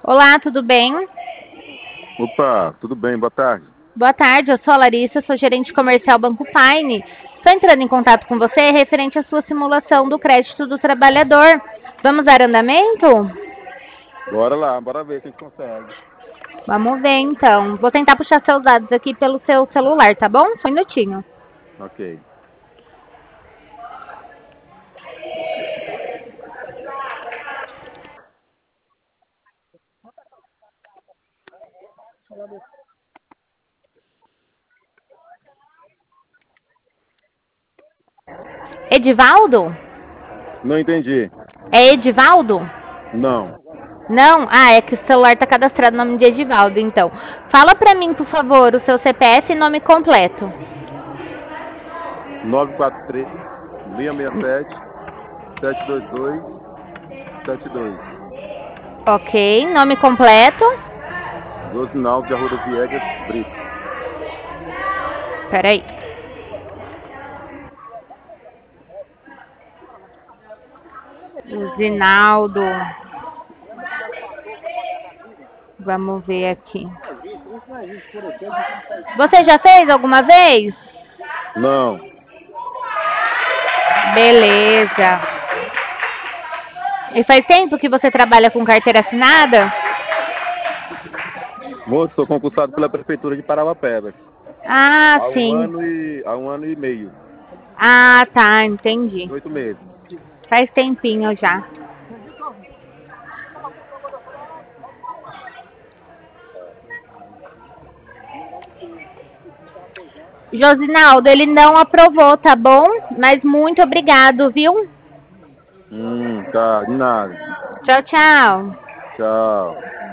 Olá, tudo bem? Opa, tudo bem? Boa tarde. Boa tarde, eu sou a Larissa, sou gerente comercial Banco Pine. Estou entrando em contato com você referente à sua simulação do crédito do trabalhador. Vamos dar andamento? Bora lá, bora ver se a gente consegue. Vamos ver então. Vou tentar puxar seus dados aqui pelo seu celular, tá bom? Só um minutinho. Ok. Edivaldo? Não entendi. É Edivaldo? Não. Não? Ah, é que o celular está cadastrado no nome de Edivaldo, então. Fala para mim, por favor, o seu CPF e nome completo. 943-667-722-72. Ok, nome completo. Josinaldo de Arruda Viegas Brito. Peraí. Zinaldo. Vamos ver aqui. Você já fez alguma vez? Não. Beleza. E faz tempo que você trabalha com carteira assinada? Moço, sou concursado pela Prefeitura de Parauapebas. Ah, Há um sim. ano há um ano e meio. Ah, tá, entendi. 8 meses. Faz tempinho já. Josinaldo, ele não aprovou, tá bom? Mas muito obrigado, viu? Tá, de nada. Tchau, tchau. Tchau.